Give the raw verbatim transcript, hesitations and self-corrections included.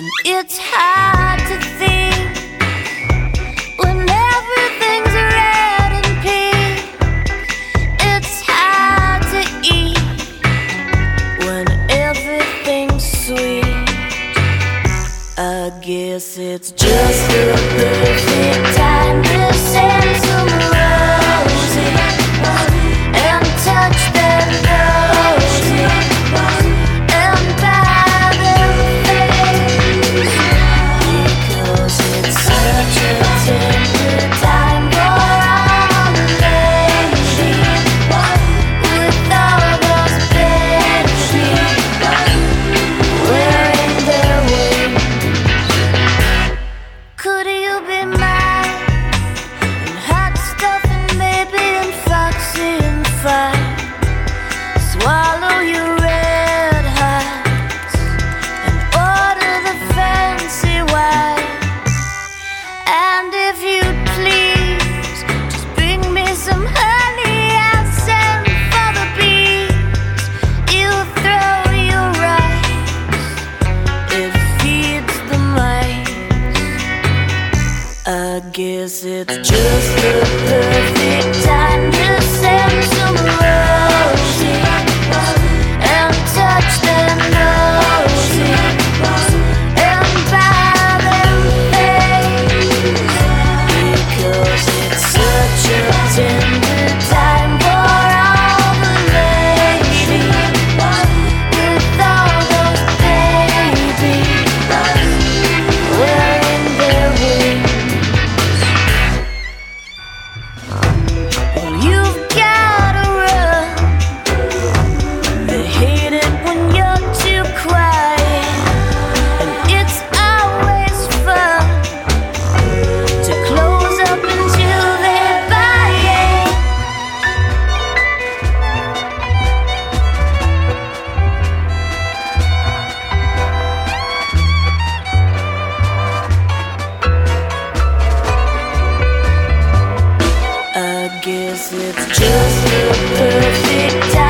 It's hard to think when everything's red and pink. It's hard to eat when everything's sweet. I guess it's just the perfect time to send some roses and touch that rosy and buy them things, because it's such a tender time for our lady with all those babies wearing their wings. Could you be mine and hot stuff and maybe and foxy and fine? Swallow your red hearts and order the fancy wine. And if you'd please, just bring me some honey I'll send for the bees. You throw your rice, it feeds the mice. I guess it's just the perfect time to send some roses and touch their noses and buy them things, because it's such a tender time for all the ladies with all those babies wearing their wings. Well, you've gotta run. They hate it when you're too quiet, and it's always fun to close up until they buy it. I guess it's just the perfect time